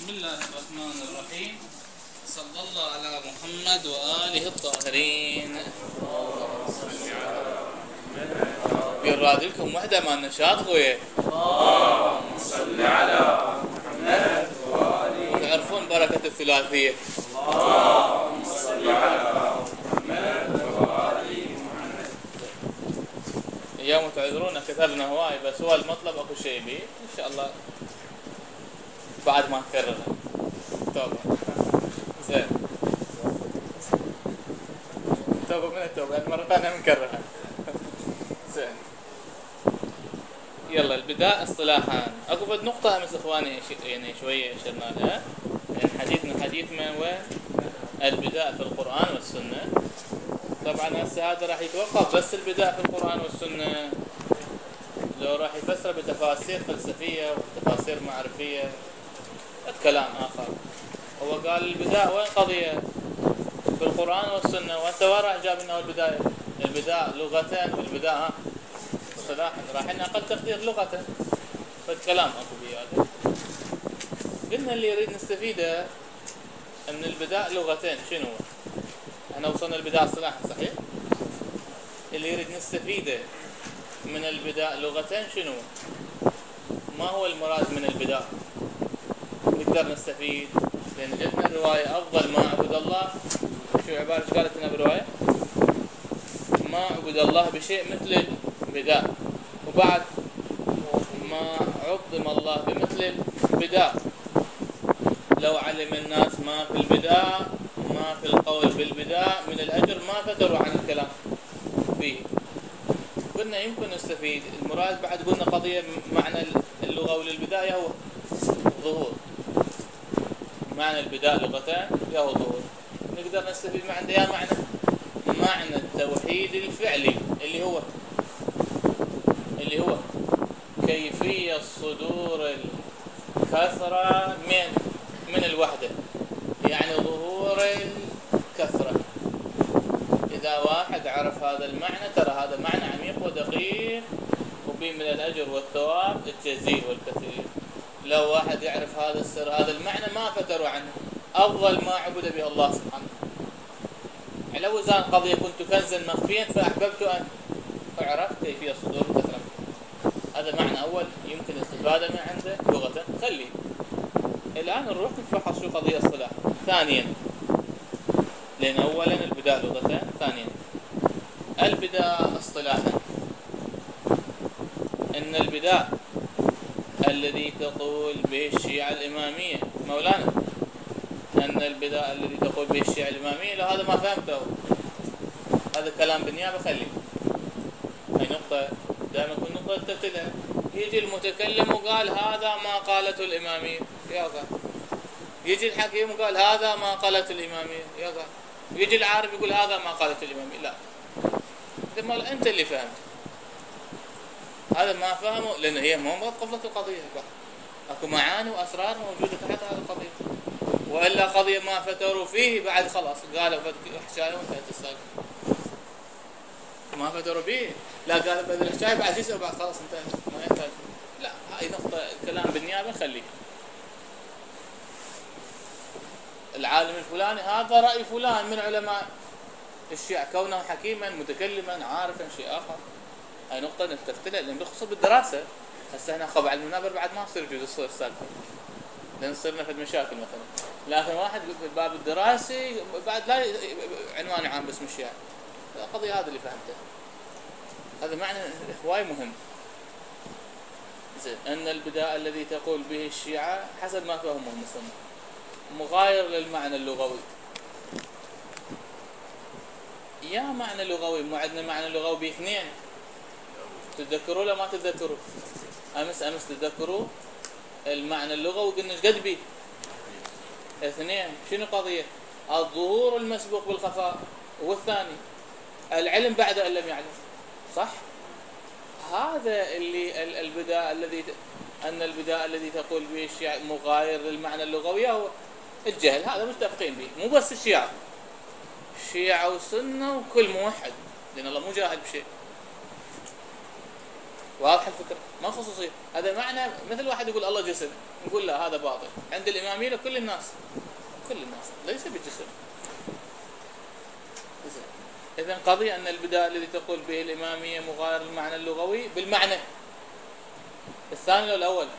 بسم الله الرحمن الرحيم. صلى الله على محمد وآله الطاهرين. بيراد لكم وحدة مع النشاط خويا. اللهم صل على محمد وآله. تعرفون بركة الثلاثية. اللهم صل على محمد وآله محمد. اليوم تعذرونا كتبنا هواي، بس هو المطلب اكو شيء بيه ان شاء الله بعد ما نكررها. توبة زين، توبة من التوبة، المرة الثانية بنكررها. زين، يلا البداء اصطلاحا. اكو بد نقطة امس اخواني يعني شوية اشرنا لها، يعني حديث من وين؟ البداء في القرآن والسنة. طبعا هسه هذا راح يتوقف بس البداء في القرآن والسنة، لو راح يفسر بتفاسير فلسفية وتفاسير معرفية كلام آخر. هو قال البداء وين قضية؟ في القرآن والسنة، وانت وين راح جاب انه البداية؟ البداء لغة والبداء صلاحا، راح لنا اقل تقدير لغة، فالكلام اكو بهذا. قلنا اللي يريد نستفيده من البداء لغتين شنو؟ احنا وصلنا البداء صلاحا صحيح؟ اللي يريد نستفيده من البداء لغتين شنو؟ ما هو المراد من البداء؟ نقدر نستفيد، لأن جتنا الرواية أفضل ما عبد الله، شو عبارة قالت لنا بالرواية؟ ما عبد الله بشيء مثل البداء، وبعد ما عظم الله بمثل البداء. لو علم الناس ما في البداء، ما في القول بالبداء من الأجر ما فتروا عن الكلام فيه. قلنا يمكن نستفيد المراد، بعد قلنا قضية معنى اللغوي للبداية هو ظهور، معنى البداء لغتان هو ظهور. نقدر نستفيد معنى التوحيد الفعلي اللي هو كيفية صدور الكثرة من الوحدة، يعني ظهور الكثرة. إذا واحد عرف هذا المعنى ترى هذا معنى عميق ودقيق، وبه من الأجر والثواب الجزيل والكثير. لو واحد يعرف هذا السر هذا المعنى ما فتروا عنه، أفضل ما عبد به الله سبحانه. لو زان قضية كنت كنزا مخفيا فأحببت أن أعرف كيفية صدور الكثرة. هذا معنى أول يمكن الاستفادة من عنده لغة. خلي الآن نروح نفحص شو قضية الصلاح. ثانيا، لأن أولا البداء لغتين، ثانيا البداء اصطلاحا. إن البداء الذي تقول به الشيعة الإمامية مولانا، أن البداء الذي تقول به الشيعة الإمامية، لو هذا ما فهمته، هذا كلام بالنيابة. خلي هاي نقطة دائما تكون نقطة تبتدأ. يجي المتكلم وقال هذا ما قالته الإمامية، يلا. يجي الحكيم وقال هذا ما قالته الإمامية، يلا. يجي العارف يقول هذا ما قالته الإمامية، لا. أنت اللي فهمت، هذا ما فهمه، لأن هي مو قفلة القضية. اكو معاني واسرار موجوده تحت هذه القضيه، والا قضيه ما فتروا فيه بعد خلاص قالوا حكايه وانتهت السالفه. ما فتروا به، لا قالوا بدل الحكايه بعد يسوي بعد خلاص انتهت ما يحتاج. لا، هاي نقطه الكلام بالنيابه خليه. العالم الفلاني هذا راي فلان من علماء الشيعة، كونه حكيما متكلما عارفا شيء اخر. هاي نقطه نستفتلها لان بخصوص بالدراسه. هسه احنا خب على المنابر بعد ما يصير يجوز يصير السالفه، لان صرنا في مشاكل مثلا. لكن واحد في الباب الدراسي بعد لا عنوان عام باسم الشيعة، القضيه هذا اللي فهمته. هذا معنى هواي مهم. زين، ان البداء الذي تقول به الشيعة حسب ما فهمه المسلم مغاير للمعنى اللغوي. يا معنى لغوي، مو عندنا معنى لغوي باثنين. تتذكروا ولا ما تتذكروا؟ امس تتذكروا المعنى اللغوي قلنا ايش قد بيه؟ اثنين. شنو قضيه؟ الظهور المسبوق بالخفاء، والثاني العلم بعد ان لم يعلم. صح؟ هذا اللي البداء البداء الذي تقول به الشيعة مغاير للمعنى اللغوي هو الجهل. هذا متفقين به، مو بس الشيعة وسنة وكل موحد، لان الله مو جاهل بشيء. واضح الفكره؟ ما خصوصيه. هذا معنى مثل واحد يقول الله جسم، نقول لا هذا باطل عند الاماميه لكل الناس، كل الناس ليس بجسم. اذا قضيه ان البداء الذي تقول به الاماميه مغاير المعنى اللغوي بالمعنى الثاني ولا الاول؟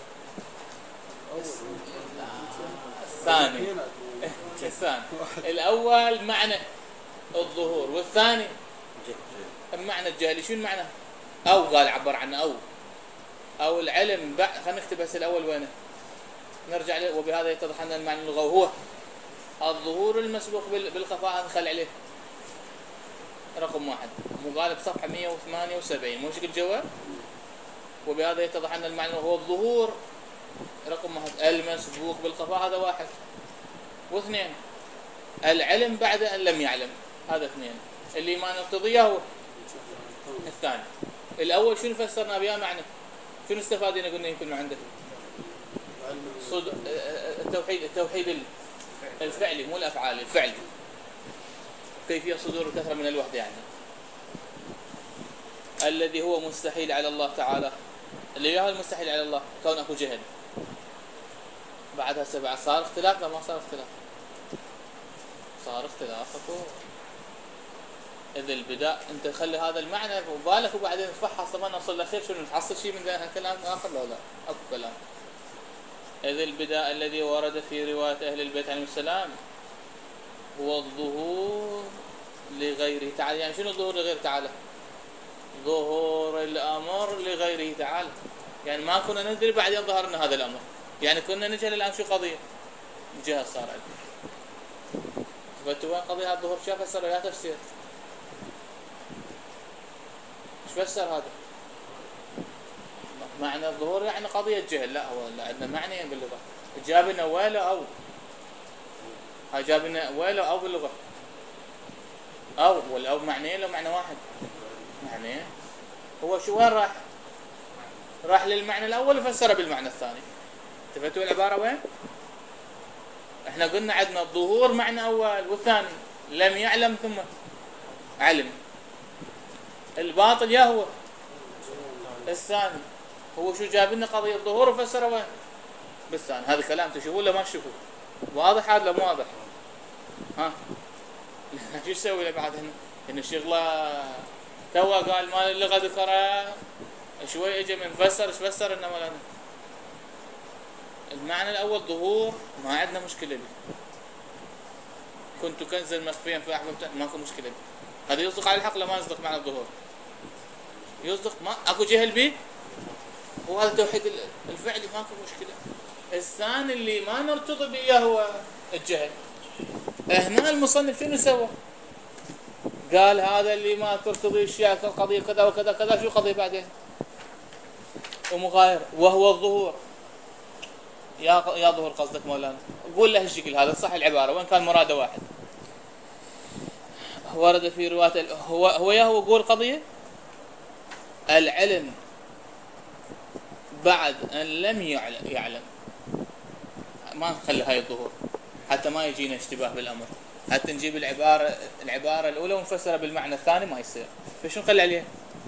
الثاني. الثاني. الاول معنى الظهور، والثاني معنى الجهل. شو المعنى؟ او قال عبر عنه او العلم خلينا نكتب بس الاول وينه، نرجع له. وبهذا يتضح ان المعنى اللغوي هو الظهور المسبوق بالخفاء. نخلي عليه رقم 1 مغالب صفحه 178 مو شكل جواب. وبهذا يتضح ان المعنى هو الظهور رقم 1 المسبوق بالخفاء، هذا 1. و2 العلم بعد ان لم يعلم، هذا 2. اللي ما نقتضيه هو الثاني. الاول شنو فسرنا بها معنى؟ شنو استفادنا؟ قلنا يمكن عنده التوحيد الفعلي مو الافعال، الفعلي. كيفيه صدور الكثره من الوحده يعني، الذي هو مستحيل على الله تعالى. اللي هو المستحيل على الله كون اكو جهل. بعدها 7 صار اختلاف. لا ما صار اختلاف، صار اختلاف اكو. اذا البداء انت خلي هذا المعنى وبالك وبعدين تفحص ما نوصل لخير شنو نحصل شيء من ذا الكلام اخر. لا اكو كلام. اذا البداء الذي ورد في روايه اهل البيت عليهم السلام هو الظهور لغيره تعالى. يعني شنو الظهور لغيره تعالى؟ ظهور الامر لغيره تعالى. يعني ما كنا ندري بعدين ظهر لنا هذا الامر. يعني كنا نجهل الان شو قضيه جهه صار عندنا. فتوى قضيه الظهور شو فسر يا تفسير؟ ايش فسر هذا؟ معنى الظهور يعني قضيه جهل. لا هو لا عندنا معنيين باللغه. جاب لنا ويل او، هاي جاب لنا ويل او باللغه. او معنيين لو معنى واحد؟ معنيين. هو شو وين راح؟ راح للمعنى الاول وفسره بالمعنى الثاني. تفتوا العباره وين؟ احنا قلنا عندنا الظهور معنى اول والثاني لم يعلم ثم علم. الباطل يا هو الثاني. هو شو جاب لنا قضيه الظهور وفسره وين؟ بالثاني. هذا كلام تشوفوه ولا ما تشوفوه؟ واضح هذا ولا مو واضح؟ ها شو يسوي له بعد هنا؟ انه شغله تو قال مال اللغه ذكرها شوي اجى من فسر. ايش فسر؟ انما لنا المعنى الاول ظهور ما عندنا مشكله به. كنت كنزا مخفيا فاحببت، ماكو مشكله به. هذا يصدق على الحق ولا ما يصدق معنى الظهور؟ يصدق، ما اكو جهل به. وهذا التوحيد الفعلي ماكو مشكله. الثاني اللي ما نرتضي به هو الجهل. هنا المصنف شنو سوى؟ قال هذا اللي ما ترتضي الشيء القضيه كذا وكذا كذا. شو القضيه بعدين؟ ومغاير وهو الظهور. يا ظهور قصدك مولانا؟ قول له الشكل هذا صح العباره وين كان مراده واحد. ورد في روايه هو قول قضيه العلم بعد ان لم يعلم. ما نخلي هاي الظهور حتى ما يجينا اشتباه بالامر. حتى نجيب العباره الاولى ونفسرها بالمعنى الثاني ما يصير. فشو نخلي عليه؟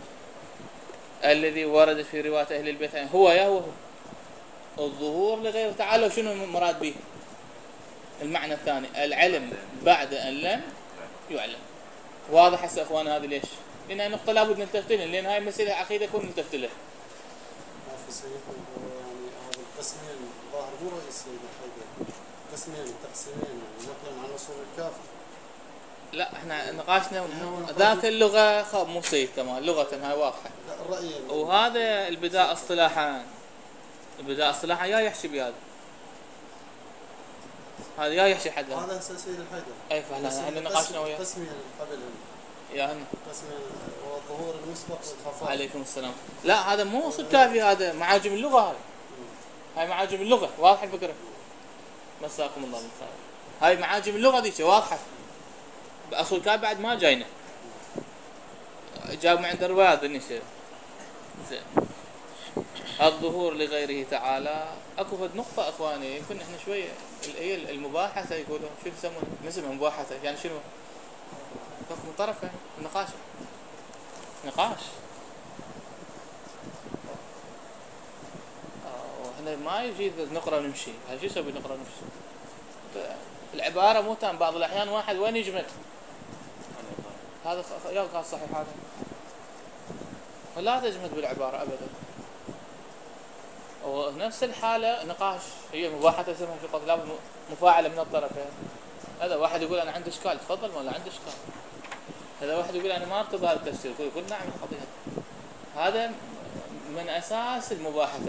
الذي ورد في روايه اهل البيت هو الظهور لغيره تعالى. وشنو المراد به؟ المعنى الثاني العلم بعد ان لم يعلم. واضح هسه اخوان هذه ليش؟ لان هاي نقطه لابد نلتفت لها، لان هاي مساله عقيده كون نلتفت لها. في صحيح يعني هذا القسمين ظاهر مو رئيسي بالحقيقه. قسمين تقسيمين نقلا عن اصول الكافي. لا احنا نقاشنا ذاك اللغه مو سيد كمان لغه هاي واضحه. لا الراي وهذا البداء اصطلاحا. البداء اصطلاحا يا يحشي بهذا. هذا يا يحشي حدا. هذا اساسي للحيدر. اي فعلا احنا نقاشنا وياه. قسمين قبل يا هنا قسمين والظهور المسبق والخفاء. عليكم السلام. لا هذا مو اصل كافي، هذا معاجم اللغه. هاي معاجم اللغه واضحه الفكره. مساكم الله بالخير. هاي معاجم اللغه ذيك واضحه. اصل كافي بعد ما جاينا. جاب من عند الروايات النشر. زين. الظهور لغيره تعالى. اكو فد نقطه اخواني يمكن احنا شويه هي المباحثه يقولون شو يسمون اسمها مباحثه. يعني شنو؟ من طرفين نقاش. احنا ما يجي نقرا ونمشي، هاي شو يسوي نقرا ونمشي؟ العباره مو تام، بعض الاحيان واحد وين يجمد؟ هذا يا صحيح هذا، ولا تجمد بالعباره ابدا. ونفس الحاله نقاش، هي مباحثه اسمها في قضاء مفاعله من الطرفين. هذا واحد يقول انا عندي اشكال، تفضل ولا عندي اشكال. هذا واحد يقول انا ما ارتضى هذا التفسير، يقول نعم القضيه. هذا من اساس المباحثه.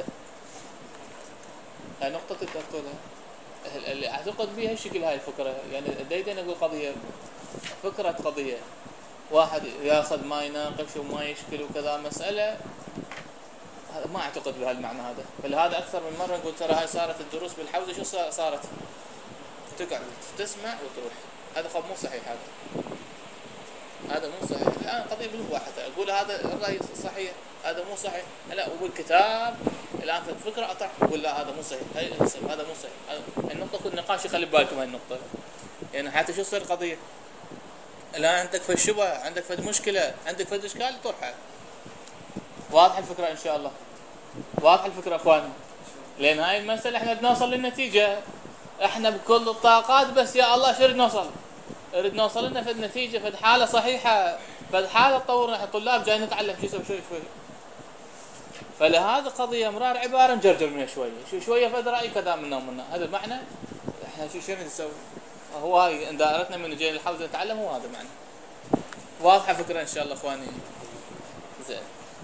هاي نقطه تذكرونها اللي اعتقد بها الشكل. هاي الفكره يعني دايما نقول قضيه، فكره قضيه، واحد ياخذ ما يناقش وما يشكل وكذا مساله، ما اعتقد بهالمعنى هذا. فلهذا اكثر من مره نقول ترى هاي صارت الدروس بالحوزه شو صارت؟ تقعد تسمع وتروح. هذا خب مو صحيح، هذا مو صحيح. الان قضيه بالمباحثه، اقول هذا الراي صحيح، هذا مو صحيح، لا وبالكتاب الان في الفكره اطرح اقول لا هذا مو صحيح، هذا مو صحيح. النقطه النقاش خلي بالكم هاي النقطه، يعني حتى شو تصير قضيه الان عندك في الشبهه، عندك في مشكله، عندك في اشكال تطرحها. واضح الفكره ان شاء الله؟ واضح الفكره اخواني؟ لان هاي المساله احنا بنوصل للنتيجه، احنا بكل الطاقات، بس يا الله شو نريد نوصل؟ نريد نوصل لنا في النتيجه، في حاله صحيحه، في حاله تطورنا. احنا طلاب جايين نتعلم شو يسوي شوي. فلهذا قضيه مرار عباره نجرجر منها شويه فد راي كذا منا هذا المعنى. احنا شو نسوي؟ هو هاي دائرتنا من جاي الحوزه نتعلم، هو هذا معنى. واضحه فكره ان شاء الله اخواني؟ زين.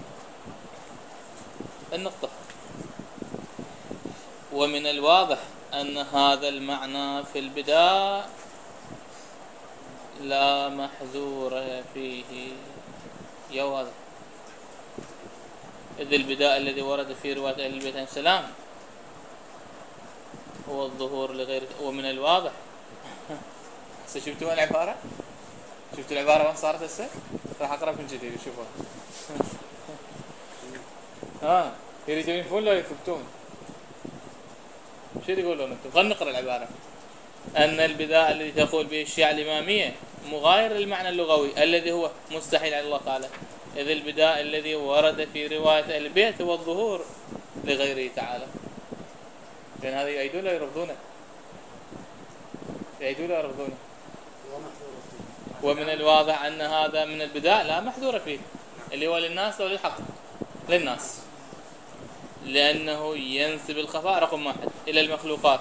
النقطه ومن الواضح أن هذا المعنى في البداء لا محذور فيه. يا واضح، إذ البداء الذي ورد في رواية أهل البيت عليه السلام هو الظهور لغير. ومن الواضح هسه شفتوا العبارة؟ شفتوا العبارة وين صارت هسه؟ راح أقرأ من جديد شوفوها. يريدون يفون لو يكتبون شو يقولون انتم؟ خلينا نقرا العباره. ان البداء الذي تقول به الشيعة الاماميه مغاير للمعنى اللغوي الذي هو مستحيل على الله تعالى، اذ البداء الذي ورد في روايه اهل البيت هو الظهور لغيره تعالى. لان هذا يؤيدون لا يرفضونه، يؤيدون لا يرفضونه. ومن الواضح ان هذا من البداء لا محذور فيه، اللي هو للناس او للحق؟ للناس، لأنه ينسب الخفاء رقم واحد إلى المخلوقات.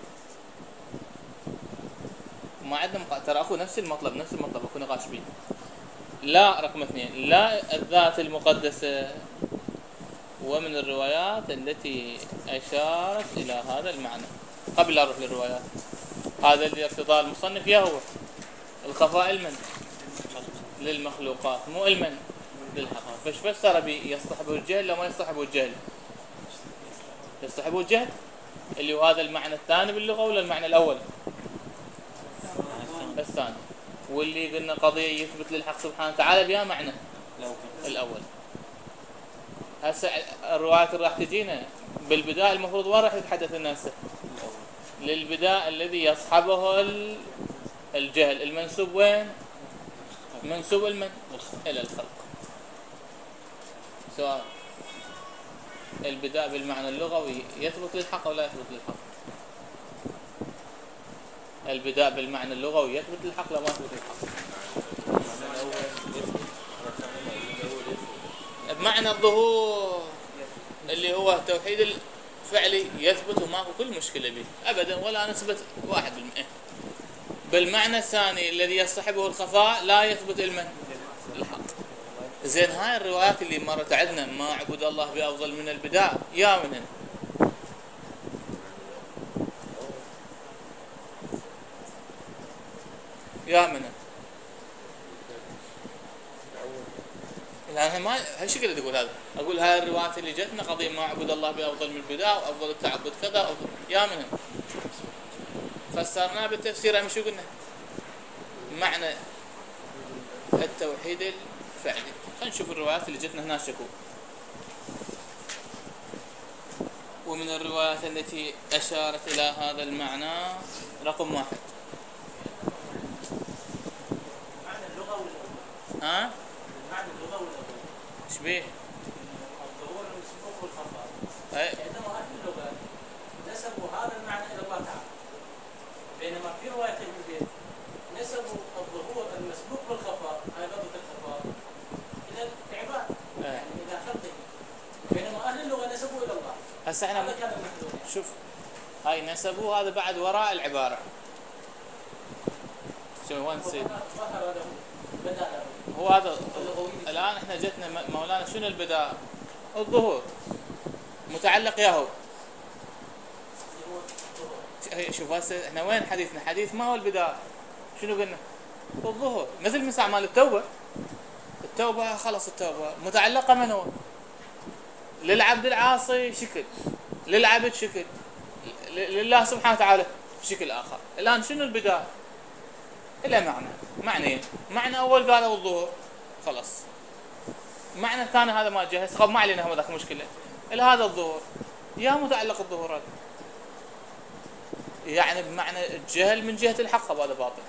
ما عندنا ترى أخو نفس المطلب أخو نقاش بيه. لا رقم اثنين، لا الذات المقدسة. ومن الروايات التي أشارت إلى هذا المعنى قبل لا أروح للروايات، هذا اللي اقتضاء المصنف يا هو الخفاء المن للمخلوقات، مو المن للحق. فايش فسر بي؟ يصطحبه الجهل لو ما يصطحبه الجهل؟ يصطحبه الجهل اللي هو هذا المعنى الثاني باللغة، ولا المعنى الأول؟ الثاني. واللي قلنا قضية يثبت للحق سبحانه وتعالى بها معنى الأول. هسه الروايات اللي راح تجينا بالبداء المفروض وين راح يتحدث الناس؟ للبداء الذي يصحبه الجهل، المنسوب وين؟ منسوب المن إلى الخلق. سؤال، البداء بالمعنى اللغوي يثبت للحق ولا يثبت للحق؟ البداء بالمعنى اللغوي يثبت للحق ولا ما يثبت للحق؟ بمعنى الظهور اللي هو التوحيد الفعلي يثبت وماكو كل مشكلة به أبدا ولا نسبة 1%. بالمعنى الثاني الذي يصطحبه الخفاء لا يثبت المن الحق. زين، هاي الروايات اللي مرت عندنا ما عبد الله بأفضل من البداء، يا منهن؟ يا منهن؟ الآن ما هالشكل تقول هذا، أقول هاي الروايات اللي جتنا قضية ما عبد الله بأفضل من البداء وأفضل التعبد كذا أفضل. يا منهن؟ فسرناه بالتفسير شو قلنا؟ معنى التوحيد الفعلي. خلينا نشوف الروايات اللي جتنا هنا شكو. ومن الروايات التي أشارت إلى هذا المعنى رقم 1. المعنى اللغوي الأول. ها؟ المعنى اللغوي الأول. إيش بيه؟ الظهور والخفاء. أي. عندما أهل اللغة هذا المعنى الى الله تعالى. بينما في روايه ابن البيت نسبوا الظهور المسبوق بالخفاء على لفظه الخفاء الى العباد يعني الى خلقه، بينما اهل اللغه نسبوا الى الله. هسه هذا احنا كان المحذور. شوف هاي نسبوه هذا بعد وراء العباره. شنو وين نسيت؟ ظهر له بدا له هو هذا الان احنا جتنا مولانا شنو البداء؟ الظهور متعلق ياهو. شوف هسه احنا وين حديثنا؟ حديث ما هو البداء، شنو قلنا؟ الظهور. مثل مساع مال التوبه، التوبه خلص التوبه متعلقه من هو؟ للعبد العاصي شكل، للعبد شكل، لله سبحانه وتعالى بشكل اخر. الان شنو البداء؟ إلا معنى معنى اول قالوا الظهور خلص، معنى ثاني هذا ما جهز خب ما علينا، هو ذاك مشكله. الا هذا الظهور يا متعلق الظهور هذا يعني بمعنى الجهل من جهه الحق هذا باطل،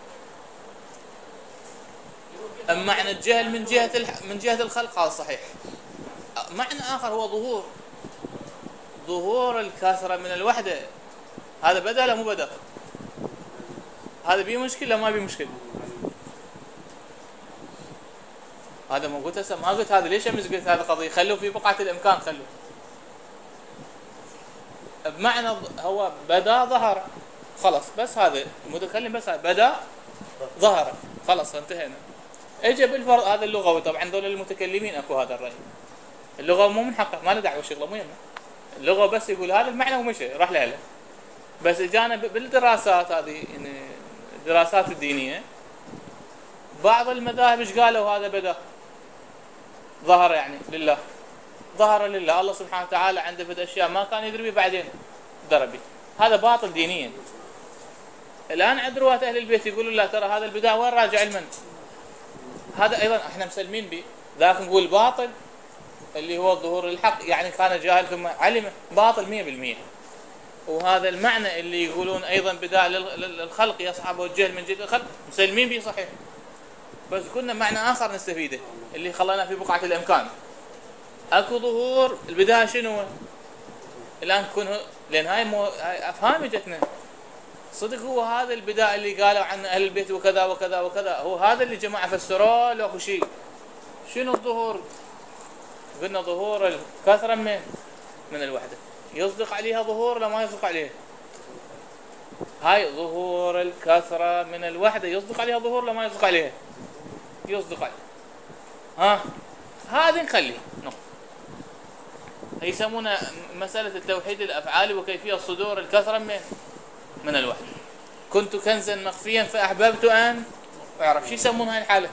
اما معنى الجهل من جهه الخلق هذا صحيح. معنى اخر هو ظهور الكثره من الوحده، هذا بدا لا مو بدا؟ هذا بيه مشكله ما بيه مشكله؟ هذا ما قلت هسه، ما قلت هذا ليش امس قلت هذه قضيه خلوه في بقعه الامكان، خلوه بمعنى هو بدا ظهر خلص، بس هذا المتكلم بس بدا ظهر خلص انتهينا. اجى بالفرض هذا اللغوي، طبعا ذول المتكلمين اكو هذا الراي، اللغه مو من حقه ما له دعوه شغله مو يمه، اللغه بس يقول هذا المعنى ومشي راح له. بس اجانا بالدراسات هذه يعني الدراسات الدينيه بعض المذاهب ايش قالوا؟ هذا بدا ظهر يعني لله، ظهر لله، الله سبحانه وتعالى عنده في اشياء ما كان يدري بيه بعدين دربي. هذا باطل دينيا. الان عند رواه اهل البيت يقولوا لا ترى هذا البداء وين راجع المن، هذا ايضا احنا مسلمين به، ذاك نقول باطل اللي هو ظهور الحق، يعني كان جاهل ثم علم، باطل 100%. وهذا المعنى اللي يقولون ايضا بداء للخلق يصحبه الجهل من جهه الخلق، مسلمين به صحيح، بس كنا معنى اخر نستفيده اللي خلانا في بقعه الامكان. اكو ظهور البدايه شنو؟ الان كن لان هاي افهام جتنا صدق، هو هذا البداء اللي قالوا عنه اهل البيت وكذا وكذا وكذا، هو هذا اللي جماعه فسروه له شيء. شنو الظهور؟ قلنا ظهور الكثره من الوحده، يصدق عليها ظهور لا ما يصدق عليها؟ هاي ظهور الكثره من الوحده يصدق عليها ظهور لا ما يصدق عليها؟ يصدق عليها. هذه نخليه نقطه. يسمونها مساله التوحيد الافعالي وكيفيه صدور الكثره من الوحده. كنت كنزا مخفيا فاحببت ان اعرف. شو يسمون هاي الحاله؟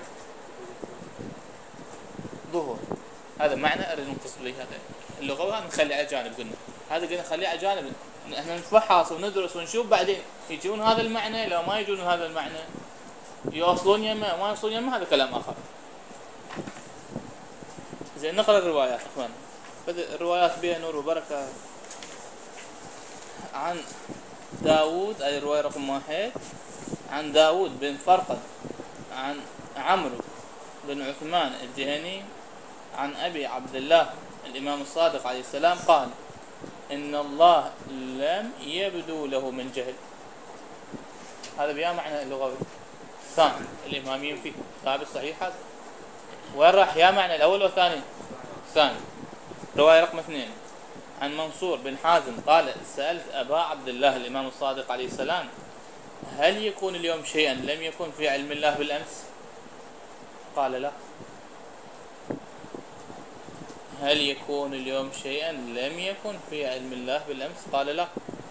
ظهور. هذا معنى اريد نتصل به. هذا اللغوي هذا نخليه على جانب، قلنا هذا قلنا نخليه على جانب، احنا نفحص وندرس ونشوف بعدين يجون هذا المعنى لو ما يجون هذا المعنى، يوصلون يمه ما يوصلون يمه، هذا كلام اخر. زين نقرا الروايات اخوان، الروايات بها نور وبركه. عن داود، أي رواية رقم 1، عن داود بن فرقد عن عمرو بن عثمان الجهني عن أبي عبد الله الإمام الصادق عليه السلام قال: إن الله لم يبدو له من جهل. هذا بيا معنى اللغوي الثاني الإماميين فيه ثابت صحيح. هذا وين راح يا معنى الأول والثاني؟ الثاني. رواية رقم 2 عن منصور بن حازم قال: سألت أبا عبد الله الإمام الصادق عليه السلام: هل يكون اليوم شيئا لم يكن في علم الله بالأمس؟ قال: لا. هل يكون اليوم شيئا لم يكن في علم الله بالأمس؟ قال: لا.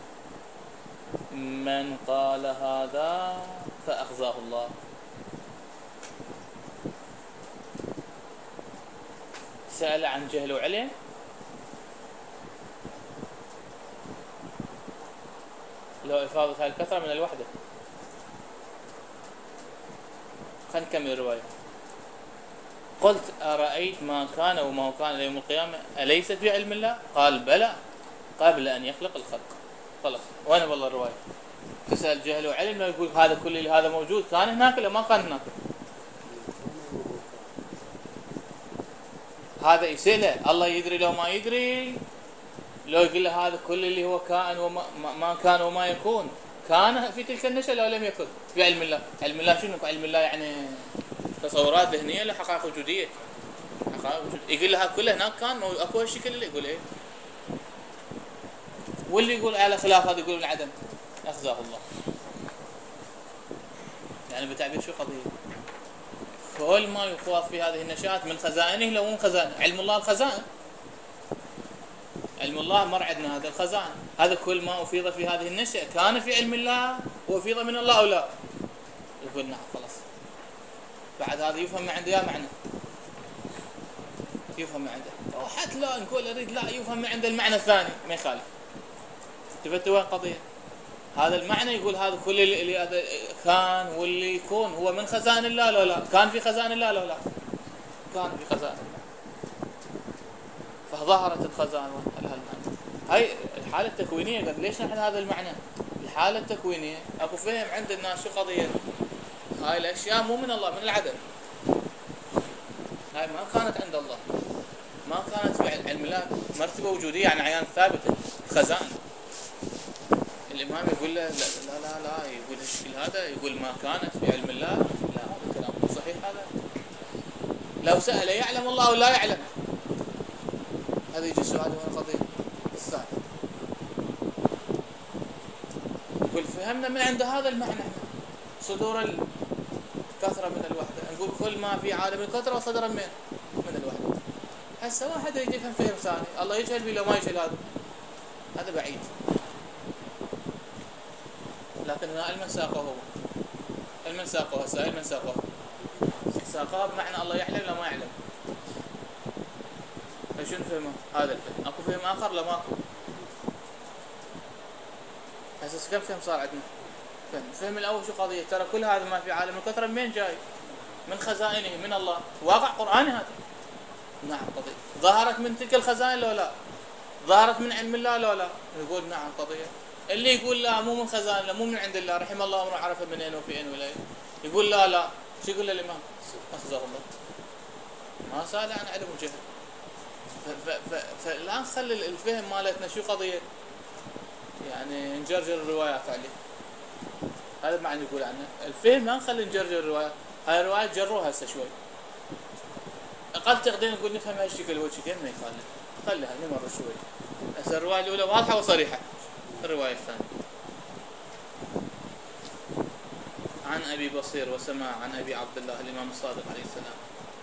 من قال هذا فأخزاه الله. سأل عن جهل وعلم، لو إفاضة هاي الكثرة من الوحدة. خلينا نكمل الرواية. قلت: أرأيت ما كان وما كان يوم القيامة أليس في علم الله؟ قال: بلى، قبل أن يخلق الخلق. خلص. وين والله الرواية؟ تسأل جهل وعلم، لو يقول هذا كل اللي هذا موجود كان هناك ولا ما كان هناك؟ هذا يسأله الله يدري لو ما يدري، لو يقول له هذا كل اللي هو كائن وما ما كان وما يكون، كان في تلك النشأة لو لم يكن في علم الله. علم الله شنو؟ علم الله يعني تصورات ذهنية لحقائق وجودية. حقائق وجودية. يقول لها كله هناك كان اكو هالشكل اللي يقول ايه، واللي يقول على خلاف هذا يقول العدم، اخزاه الله. يعني بتعبير شو قضية؟ كل ما يخاف في هذه النشآت من خزائنه لو من خزائن علم الله. الخزائن علم الله مر عندنا هذا الخزائن، هذا كل ما أفيض في هذه النشأة كان في علم الله وأفيض من الله أو لا؟ يقول نعم خلاص. بعد هذا يفهم من عنده معنى، يفهم من عنده، أو حتى لا نقول أريد لا يفهم من عنده المعنى الثاني ما يخالف. تفتوا وين القضية؟ هذا المعنى يقول هذا كل اللي هذا كان واللي يكون هو من خزائن الله لو لا؟ كان في خزائن الله لو لا؟ كان في خزائن، فظهرت الخزائن هالمعنى. هاي الحالة التكوينية. قال ليش نحن هذا المعنى؟ الحالة التكوينية اكو فهم عند الناس شو قضية؟ هاي الاشياء مو من الله، من العدم. هاي ما كانت عند الله، ما كانت في علم الله مرتبة وجودية يعني عيان ثابتة. خزائن. الإمام يقول له لا لا لا, لا يقول الشكل هذا، يقول ما كانت في علم الله. لا هذا كلام مو صحيح. هذا لو سأل يعلم الله ولا يعلم؟ هذا يجي السؤال وين القضية الثاني. يقول فهمنا من عند هذا المعنى صدور الكثرة من الوحدة. نقول كل ما في عالم الكثرة وصدر من الوحدة. هسه واحد يجي يفهم فهم ثاني، الله يجهل بي لو ما يجهل هذا بعيد. لكن هنا المن ساقه هو، المن ساقه هسه، المن ساقه ساقه بمعنى الله يعلم لا ما يعلم. شنو فهمه؟ هذا الفهم. اكو فهم اخر لا ماكو؟ هسه كم فهم صار عندنا؟ فهم الاول شو قضيه؟ ترى كل هذا ما في عالم الكثره من جاي؟ من خزائنه من الله. واقع قراني هذا. نعم قضيه. ظهرت من تلك الخزائن لو لا؟ ظهرت من علم الله لو لا؟ يقول نعم قضيه. اللي يقول لا مو من خزائن، لا مو من عند الله، رحم الله امره عرف من اين وفي اين ولا يقول لا لا. شو يقول الامام؟ اخزاه الله. ما سال عن علم وجهل. فالان خلي الفهم مالتنا شو قضيه؟ يعني نجرجر الروايات عليه. هذا معنى يقول عنه الفهم. ما نخلي نجرجر الروايات. هاي الروايات جروها هسه شوي. اقل تقدير نقول نفهم هالشكل وهالشكل ما يخالف. خليها نمر شوي. هسه الروايه الاولى واضحه وصريحه. الروايه الثانيه عن ابي بصير وسماع عن ابي عبد الله الامام الصادق عليه السلام: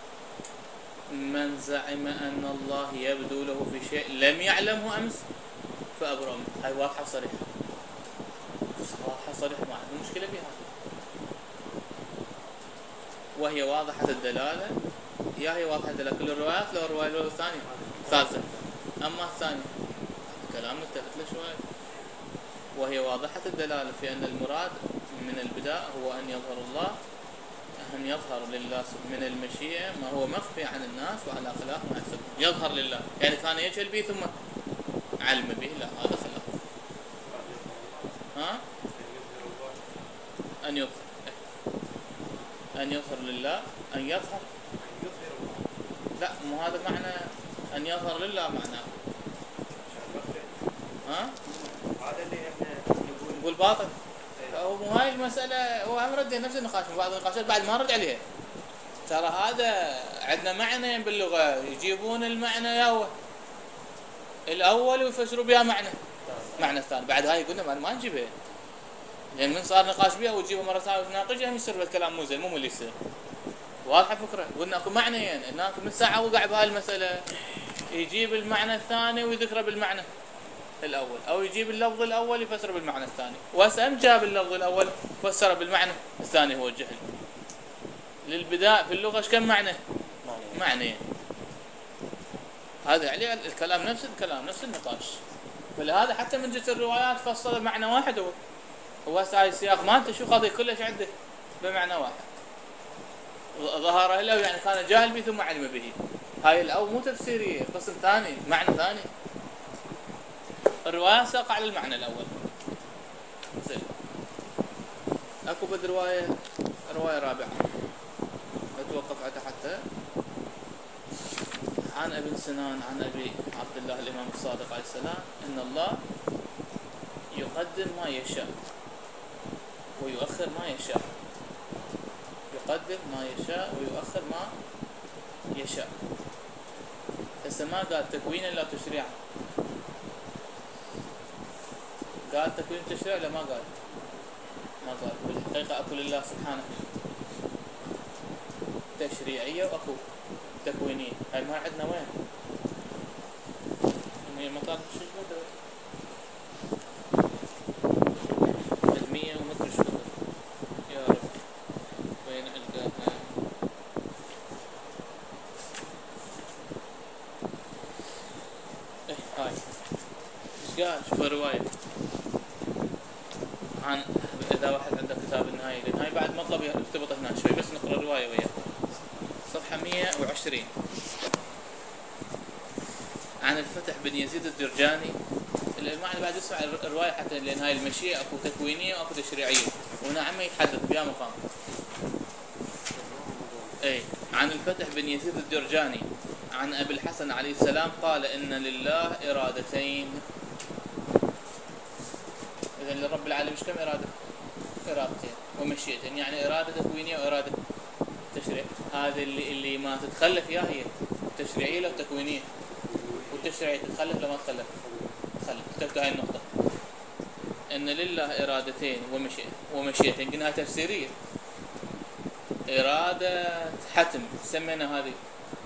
من زعم أن الله يبدو له في شيء لم يعلمه أمس فأبرأ منه. هاي واضحة صريحة، واضحة صريحة، ما عندنا مشكلة بها. وهي واضحة الدلالة. يا هي واضحة الدلالة كل الروايات لو الرواية الأولى والثانية ثالثة. أما الثانية كلام متفق له شوية. وهي واضحة الدلالة في أن المراد من البداء هو أن يظهر الله، أن يظهر لله من المشيئة ما هو مخفي عن الناس وعلى خلاف ما يحسب. يظهر لله يعني كان يجهل به ثم علم به، لا هذا خلاف. ها؟ أن يظهر، أن يظهر لله، أن يظهر، لا مو هذا معنى أن يظهر لله معناه. ها؟ هذا اللي احنا نقول باطل. مو هاي المسألة. هو هم رد نفس النقاش، بعض النقاشات بعد ما رد عليها. ترى هذا عندنا معنى باللغة يجيبون المعنى ياوه الأول ويفسروا بها معنى الثاني. بعد هاي قلنا ما نجيبها، لأن من صار نقاش بها وتجيبها مرة ثانية وتناقشها هم يصير الكلام مو زين، مو اللي يصير. واضحة فكرة. قلنا اكو معنيين، هناك من ساعة وقع بهاي المسألة يجيب المعنى الثاني ويذكره بالمعنى الأول، أو يجيب اللفظ الأول يفسره بالمعنى الثاني. وسأم جاب اللفظ الأول فسره بالمعنى الثاني هو الجهل. للبداء في اللغة كم معنى هذا يعني الكلام نفس الكلام نفس النقاش. فلهذا حتى من جهة الروايات فصل معنى واحد. هو هاي السياق ما انت شو قضي كلش عنده بمعنى واحد. ظهر له يعني كان جاهل به ثم علم به. هاي الأول مو تفسيرية، قسم ثاني، معنى ثاني. الرواية ساق على المعنى الأول. زين. اكو بد رواية رابعة أتوقف عندها حتى عن ابن سنان عن أبي عبد الله الإمام الصادق عليه السلام أن الله يقدم ما يشاء ويؤخر ما يشاء، يقدم ما يشاء ويؤخر ما يشاء. هسه ما قال تكوينا لا تشريعا، قال تكوين تشريع ولا ما قال؟ ما قال. بالحقيقة أكو لله سبحانه تشريعية وأكو تكوينية. هاي ما عندنا وين؟ هي مطالب شو قدر علمية ومدري شو قدر. يا رب وين ألقاها؟ هاي ايش قال؟ شوف الرواية عن، إذا واحد عنده كتاب النهاية للنهاية بعد مطلب يرتبط هنا شوي، بس نقرأ الرواية وياه. صفحة 120 عن الفتح بن يزيد الدرجاني. المعنى بعد يسمع الرواية حتى لأن هاي المشيئة أكو تكوينية وأكو تشريعية، وهنا عمه يتحدث بها مقام. أي عن الفتح بن يزيد الدرجاني عن أبي الحسن عليه السلام قال إن لله إرادتين. إذن لرب العالمين كم إرادة؟ إرادتين ومشيئتين، يعني إرادة تكوينية وإرادة تشريع. هذه اللي ما تتخلف يا هي تشريعية لو تكوينية، والتشريعية تتخلف لو ما تتخلف تخلف. كتبت هاي النقطة إن لله إرادتين ومشيئتين، قلنا تفسيرية. إرادة حتم سمينا هذه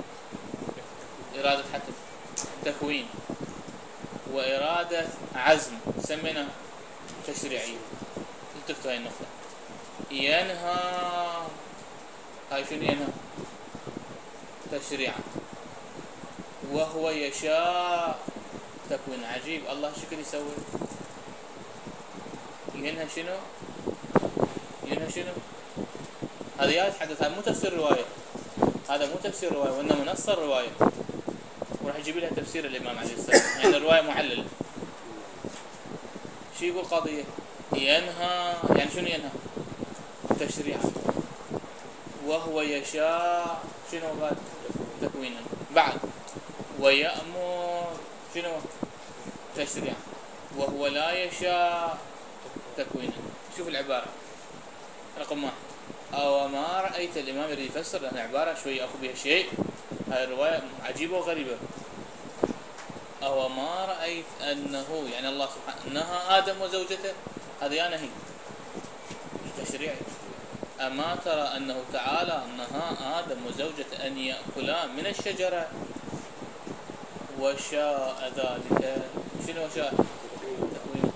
إرادة حتم تكوين، وإرادة عزم سمينا تشريعية. التفتوا هاي النقطة. ينهى هاي شنو ينهى؟ تشريعا. وهو يشاء تكوين. عجيب الله شكل يسوي. ينهى شنو؟ ينهى شنو؟ هذا يتحدث، هذا مو تفسير رواية، هذا مو تفسير رواية وإنما نص الرواية، وراح يجيب لها تفسير الإمام عليه السلام. يعني الرواية معللة. شو يقول قضية؟ ينهى يعني شنو ينهى؟ تشريعا. وهو يشاء شنو قال؟ تكوينا. بعد ويأمر شنو؟ تشريعا. وهو لا يشاء تكوينا. شوف العبارة رقم 1. أو ما رأيت الإمام يريد يفسر لأن عبارة شوي أخو بها شيء. هاي الرواية عجيبة وغريبة. أو ما رأيت أنه يعني الله سبحانه نهى آدم وزوجته، هذا يا نهي تشريعي. أما ترى أنه تعالى نهى آدم وزوجته أن يأكلا من الشجرة وشاء ذلك. شنو شاء؟ تكوين.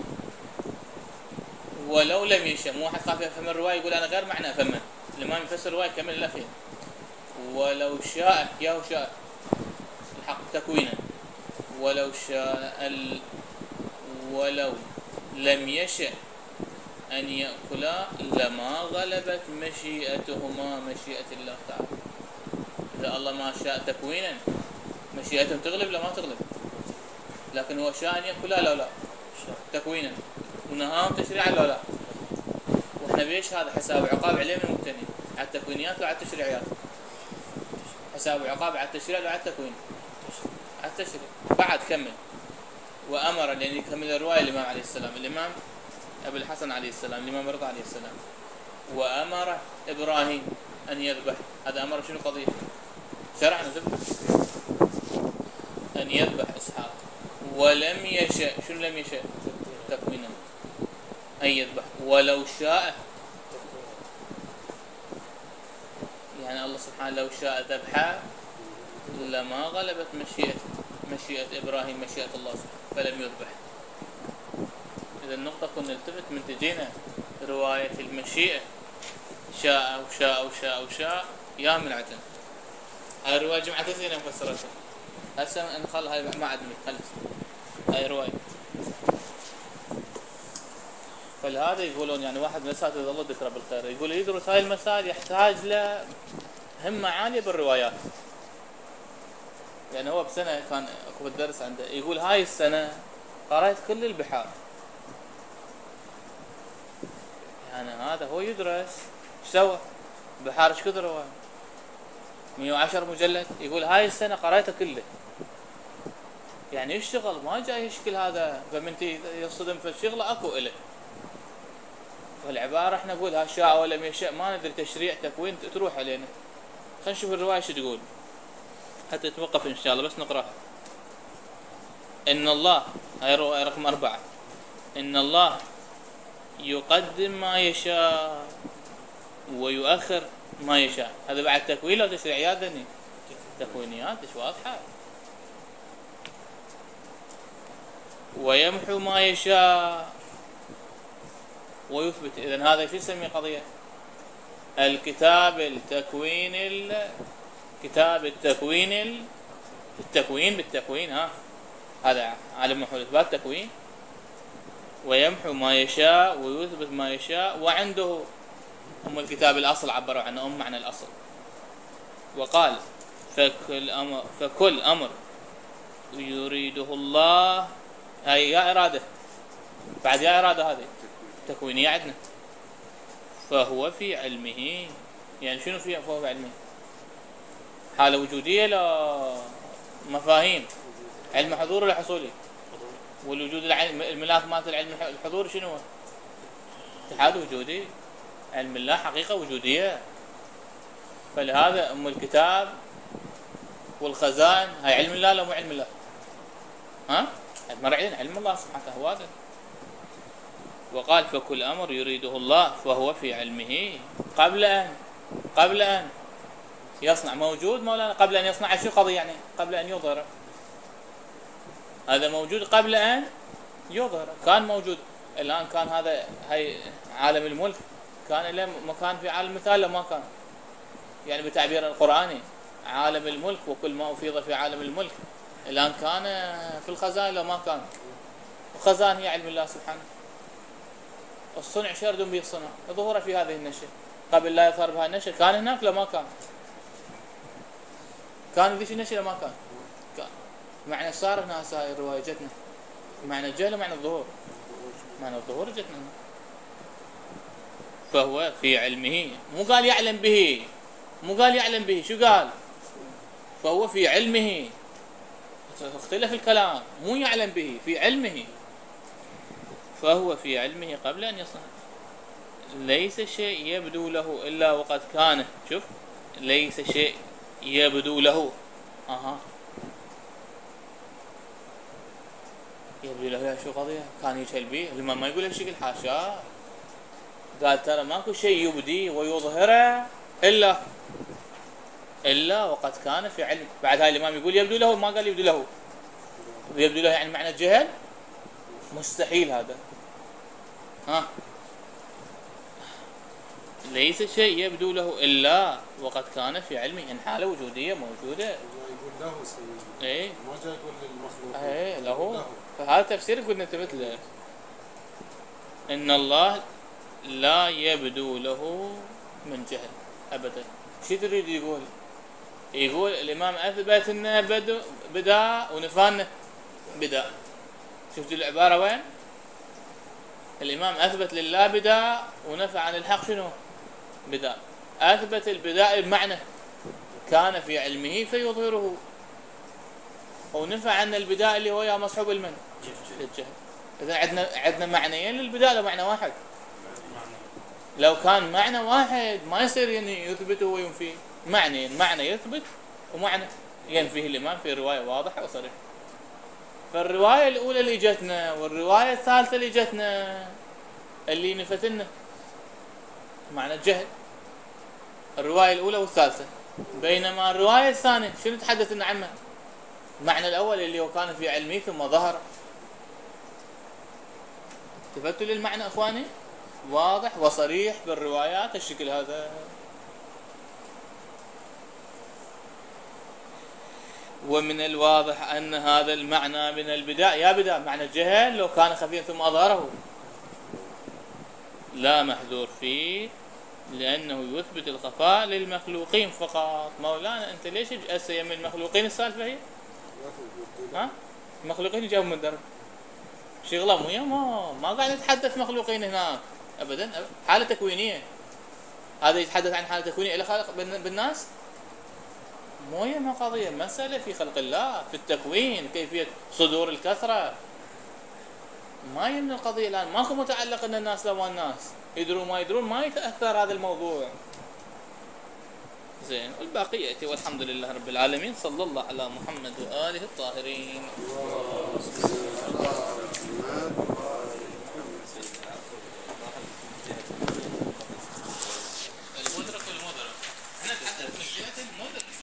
ولو لم يشاء. مو واحد خاف يفهم الرواية يقول أنا غير معنى أفهمه. الإمام يفسر الرواية كمل الأخير. ولو شاء يا شاء الحق تكوينا. ولو شاء ولو لم يشأ أن يأكلا لما غلبت مشيئتهما مشيئة الله تعالى. إذا الله ما شاء تكوينا مشيئته تغلب لا ما تغلب، لكن هو شاء أن يأكلا لا تكوينا، ونهاهم تشريعا لا. وإحنا بيش هذا حساب وعقاب عليه من المبتنين على التكوينيات وعلى التشريعيات. حساب وعقاب على التشريع وعلى التكوين. على التشريع. بعد كمل وأمر، لأن يكمل الرواية الإمام عليه السلام، الإمام أبو الحسن عليه السلام، الإمام رضا عليه السلام. وأمر إبراهيم أن يذبح. هذا أمر شنو قضية؟ شرعنا ذبح أن يذبح إسحاق. ولم يشاء شنو لم يشاء؟ تكوينا أن يذبح. ولو شاء يعني الله سبحانه لو شاء ذبحه لما غلبت مشيئة إبراهيم مشيئة الله فلم يذبح. إذا النقطة كنا نلتفت من تجينا رواية المشيئة شاء وشاء وشاء وشاء يا من عتن. هاي الرواية جمعة زينة مفسرتها. هسه نخل هاي ما عاد خلص هاي رواية. فلهذا يقولون يعني واحد من الأساتذة الله ذكره بالخير يقول يدرس هاي المسائل يحتاج له همة عالية بالروايات. يعني هو بسنة كان اكو بالدرس عنده يقول هاي السنة قرأت كل البحار. يعني هذا هو يدرس ايش سوى؟ بحار ايش كثر هو؟ 110 مجلد، يقول هاي السنة قريته كله. يعني يشتغل ما جاي يشكل هذا، فمن يصطدم في الشغلة اكو إله. فالعبارة احنا نقول ها شاء ولم يشاء، ما ندري تشريع تكوين تروح علينا. خلينا نشوف الرواية شو تقول حتى نتوقف ان شاء الله بس نقراها. ان الله، هاي الرواية رقم 4، ان الله يقدم ما يشاء ويؤخر ما يشاء. هذا بعد تكوين لو تشريعيات ذني تكوينيات ايش واضحة. ويمحو ما يشاء ويثبت. اذا هذا شو يسمي قضية الكتاب التكوين كتاب التكوين التكوين بالتكوين. هذا عالم محو اثبات تكوين. ويمحو ما يشاء ويثبت ما يشاء. وعنده الكتاب الاصل عبروا عنه معنى الاصل. وقال فكل امر يريده الله، هاي يا اراده بعد يا اراده هذه تكوينيه عندنا. فهو في علمه، يعني شنو فيها فهو في علمه؟ حالة وجودية لا مفاهيم. علم حضور ولا حصولي؟ والوجود الملاك مالت العلم الحضور شنو هو؟ اتحاد وجودي. علم الله حقيقة وجودية. فلهذا الكتاب والخزائن هاي علم الله لا مو علم الله؟ مر علينا علم الله سبحانه وتعالى. وقال فكل أمر يريده الله فهو في علمه قبل أن يصنع. موجود مولانا قبل أن يصنع. شو قضية يعني قبل أن يظهر؟ هذا موجود قبل أن يظهر. كان موجود الآن. كان هاي عالم الملك كان له مكان في عالم المثال ما كان؟ يعني بتعبير القرآني عالم الملك وكل ما أفيض في عالم الملك الآن كان في الخزائن لو ما كان. الخزائن هي علم الله سبحانه. الصنع شرد بالصنع ظهور في هذه النشأة قبل لا يظهر بها النشأة. كان هناك لما كان ذيش النشأة لما كان معنى صار هنا هاي الرواية جتنا معنى الجهل ومعنى الظهور. معنى الظهور جتنا. فهو في علمه، مو قال يعلم به، مو قال يعلم به. شو قال؟ فهو في علمه. اختلف الكلام. مو يعلم به، في علمه. فهو في علمه قبل أن يصنع. ليس شيء يبدو له إلا وقد كان. شوف ليس شيء يبدو له. يبدو له شو قضية؟ كان يجهل به لما ما يقول هالشكل حاشا. قال ترى ماكو شيء يبدي ويظهره إلا وقد كان في علم. بعد هاي الإمام يقول يبدو له، ما قال يبدو له. يبدو له يعني معنى الجهل مستحيل هذا. ليس شيء يبدو له إلا وقد كان في علمه. إن حالة وجودية موجودة. يقول له سيدي. ما جاي يقول للمخلوق. له. فهذا تفسير قلنا نثبت له. إن الله لا يبدو له من جهل أبدا. شو تريد يقول؟ يقول الإمام أثبت إنه بدا ونفى بدا. شفتوا العبارة وين؟ الإمام أثبت لله بدا ونفى عن الحق شنو؟ بدا. أثبت البداء بمعنى كان في علمه فيظهره، ونفى عن البداء اللي هو مصحوب المن الجهل. إذا عندنا معنيين للبداء لو معنى واحد. لو كان معنى واحد ما يصير يعني يثبته وينفيه. معنى يثبت ومعنى ينفيه الإمام في رواية واضحة وصريحة. فالرواية الأولى اللي جتنا والرواية الثالثة اللي جتنا اللي نفتنا معنى الجهل. الرواية الأولى والثالثة. بينما الرواية الثانية شنو تحدثنا عنها؟ المعنى الأول اللي هو كان في علمه ثم ظهر. تفتوا للمعنى أخواني واضح وصريح بالروايات الشكل هذا. ومن الواضح أن هذا المعنى من البداء يا بداء معنى الجهل لو كان خفيا ثم أظهره لا محذور فيه، لأنه يثبت الخفاء للمخلوقين فقط. مولانا أنت ليش هسه من المخلوقين السالفة هي؟ المخلوقين جابوا من درب شغلة مو ما قاعد نتحدث مخلوقين هناك أبدا. حالة تكوينية. هذا يتحدث عن حالة تكوينية إلى خالق بالناس. مو يهمنا قضية، مسألة في خلق الله، في التكوين، كيفية صدور الكثرة. ما يهمنا القضية الآن، ماكو متعلق أن الناس لو الناس يدرون ما يدرون، ما يتأثر هذا الموضوع. زين، والباقي يأتي، والحمد لله رب العالمين. صلى الله على محمد وآله الطاهرين.